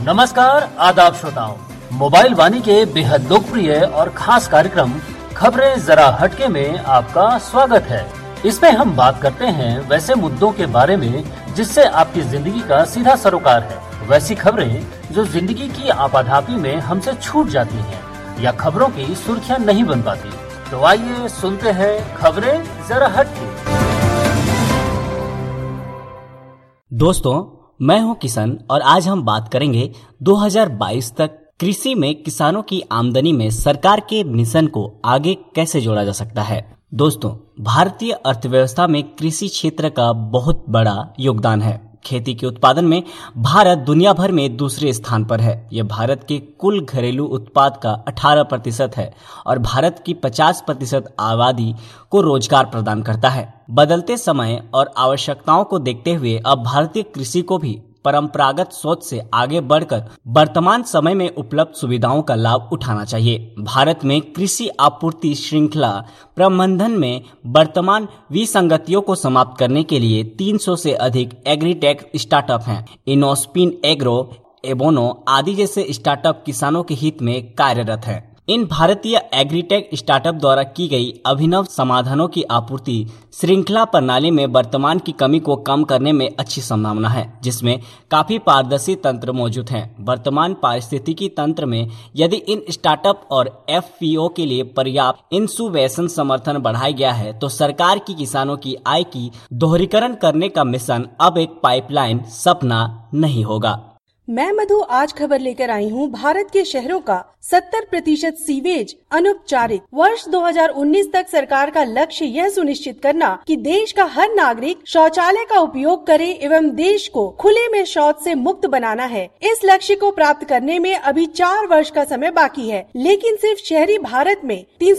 नमस्कार, आदाब श्रोताओं। मोबाइल वाणी के बेहद लोकप्रिय और खास कार्यक्रम खबरें जरा हटके में आपका स्वागत है। इसमें हम बात करते हैं वैसे मुद्दों के बारे में जिससे आपकी जिंदगी का सीधा सरोकार है। वैसी खबरें जो जिंदगी की आपाधापी में हमसे छूट जाती हैं या खबरों की सुर्खियां नहीं बन पाती। तो आइए सुनते हैं खबरें जरा हटके। दोस्तों, मैं हूं किशन और आज हम बात करेंगे 2022 तक कृषि में किसानों की आमदनी में सरकार के मिशन को आगे कैसे जोड़ा जा सकता है। दोस्तों, भारतीय अर्थव्यवस्था में कृषि क्षेत्र का बहुत बड़ा योगदान है। खेती के उत्पादन में भारत दुनिया भर में दूसरे स्थान पर है। यह भारत के कुल घरेलू उत्पाद का 18% है और भारत की 50% आबादी को रोजगार प्रदान करता है। बदलते समय और आवश्यकताओं को देखते हुए अब भारतीय कृषि को भी परंपरागत सोच से आगे बढ़कर वर्तमान समय में उपलब्ध सुविधाओं का लाभ उठाना चाहिए। भारत में कृषि आपूर्ति श्रृंखला प्रबंधन में वर्तमान विसंगतियों को समाप्त करने के लिए 300 से अधिक एग्रीटेक स्टार्टअप हैं। इनोस्पिन एग्रो, एबोनो आदि जैसे स्टार्टअप किसानों के हित में कार्यरत हैं। इन भारतीय एग्रीटेक स्टार्टअप द्वारा की गई अभिनव समाधानों की आपूर्ति श्रृंखला प्रणाली में वर्तमान की कमी को कम करने में अच्छी संभावना है, जिसमें काफी पारदर्शी तंत्र मौजूद हैं। वर्तमान पारिस्थितिकी तंत्र में यदि इन स्टार्टअप और एफपीओ के लिए पर्याप्त इंसुवेशन समर्थन बढ़ाया गया है तो सरकार की किसानों की आय की दोहरीकरण करने का मिशन अब एक पाइपलाइन सपना नहीं होगा। मैं मधु आज खबर लेकर आई हूँ। भारत के शहरों का 70% सीवेज अनौपचारिक। वर्ष 2019 तक सरकार का लक्ष्य यह सुनिश्चित करना कि देश का हर नागरिक शौचालय का उपयोग करे एवं देश को खुले में शौच से मुक्त बनाना है। इस लक्ष्य को प्राप्त करने में अभी 4 वर्ष का समय बाकी है, लेकिन सिर्फ शहरी भारत में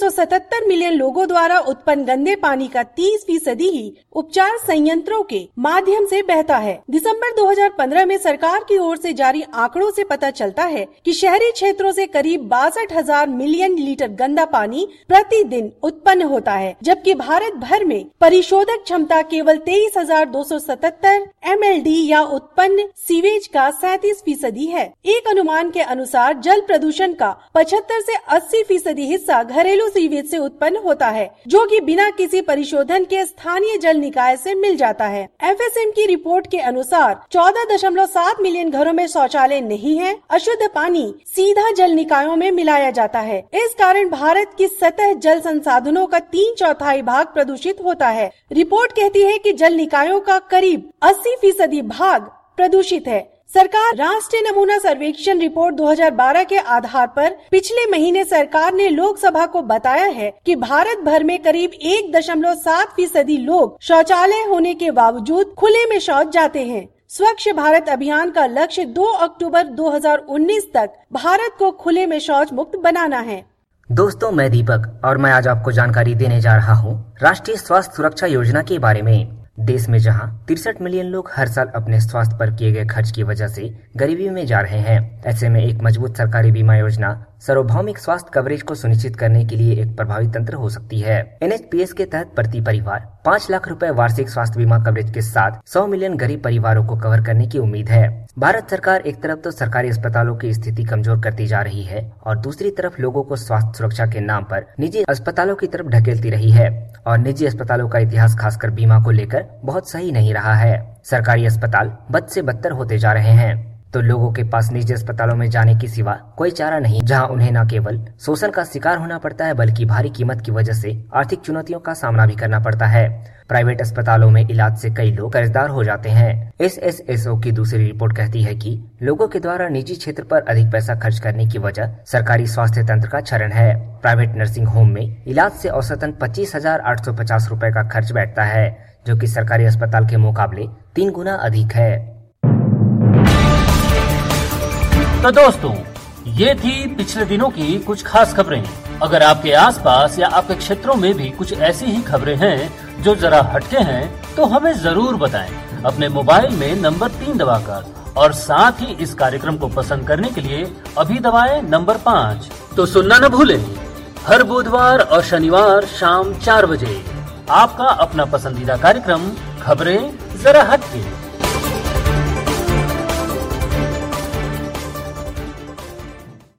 377 मिलियन लोगों द्वारा उत्पन्न गंदे पानी का 30% ही उपचार संयंत्रों के माध्यम से बहता है। दिसंबर 2015 में सरकार की ओर से जारी आंकड़ों से पता चलता है कि शहरी क्षेत्रों से करीब 62,000 मिलियन लीटर गंदा पानी प्रतिदिन उत्पन्न होता है, जबकि भारत भर में परिशोधक क्षमता केवल 23,277 MLD या उत्पन्न सीवेज का 37% है। एक अनुमान के अनुसार जल प्रदूषण का 75 से 80% हिस्सा घरेलू सीवेज से उत्पन्न होता है, जो कि बिना किसी परिशोधन के स्थानीय जल निकाय से मिल जाता है। FSM की रिपोर्ट के अनुसार 14.7 मिलियन घरों में शौचालय नहीं है। अशुद्ध पानी सीधा जल निकायों में मिलाया जाता है। इस कारण भारत की सतह जल संसाधनों का 3/4 भाग प्रदूषित होता है। रिपोर्ट कहती है कि जल निकायों का करीब 80% भाग प्रदूषित है। सरकार राष्ट्रीय नमूना सर्वेक्षण रिपोर्ट 2012 के आधार पर पिछले महीने सरकार ने लोकसभा को बताया है कि भारत भर में करीब 1.7% लोग शौचालय होने के बावजूद खुले में शौच जाते हैं। स्वच्छ भारत अभियान का लक्ष्य 2 अक्टूबर 2019 तक भारत को खुले में शौच मुक्त बनाना है। दोस्तों, मैं दीपक और मैं आज आपको जानकारी देने जा रहा हूँ राष्ट्रीय स्वास्थ्य सुरक्षा योजना के बारे में। देश में जहां 63 मिलियन लोग हर साल अपने स्वास्थ्य पर किए गए खर्च की वजह से गरीबी में जा रहे हैं, ऐसे में एक मजबूत सरकारी बीमा योजना सार्वभौमिक स्वास्थ्य कवरेज को सुनिश्चित करने के लिए एक प्रभावी तंत्र हो सकती है। NHPS के तहत प्रति परिवार 5 लाख रुपए वार्षिक स्वास्थ्य बीमा कवरेज के साथ 100 मिलियन गरीब परिवारों को कवर करने की उम्मीद है। भारत सरकार एक तरफ तो सरकारी अस्पतालों की स्थिति कमजोर करती जा रही है और दूसरी तरफ लोगों को स्वास्थ्य सुरक्षा के नाम पर निजी अस्पतालों की तरफ ढकेलती रही है और निजी अस्पतालों का इतिहास खासकर बीमा को लेकर बहुत सही नहीं रहा है। सरकारी अस्पताल बद से बदतर होते जा रहे हैं, तो लोगों के पास निजी अस्पतालों में जाने की सिवा कोई चारा नहीं, जहां उन्हें न केवल शोषण का शिकार होना पड़ता है बल्कि भारी कीमत की वजह से आर्थिक चुनौतियों का सामना भी करना पड़ता है। प्राइवेट अस्पतालों में इलाज से कई लोग कर्जदार हो जाते हैं। SSSO की दूसरी रिपोर्ट कहती है कि लोगों के द्वारा निजी क्षेत्र पर अधिक पैसा खर्च करने की वजह सरकारी स्वास्थ्य तंत्र का क्षरण है। प्राइवेट नर्सिंग होम में इलाज से औसतन 25,850 रुपए का खर्च बैठता है, जो कि सरकारी अस्पताल के मुकाबले 3 गुना अधिक है। तो दोस्तों, ये थी पिछले दिनों की कुछ खास खबरें। अगर आपके आसपास या आपके क्षेत्रों में भी कुछ ऐसी ही खबरें हैं जो जरा हटके हैं तो हमें जरूर बताएं अपने मोबाइल में नंबर 3 दबाकर, और साथ ही इस कार्यक्रम को पसंद करने के लिए अभी दबाएं नंबर 5। तो सुनना न भूलें, हर बुधवार और शनिवार शाम 4 बजे आपका अपना पसंदीदा कार्यक्रम खबरें जरा हटके।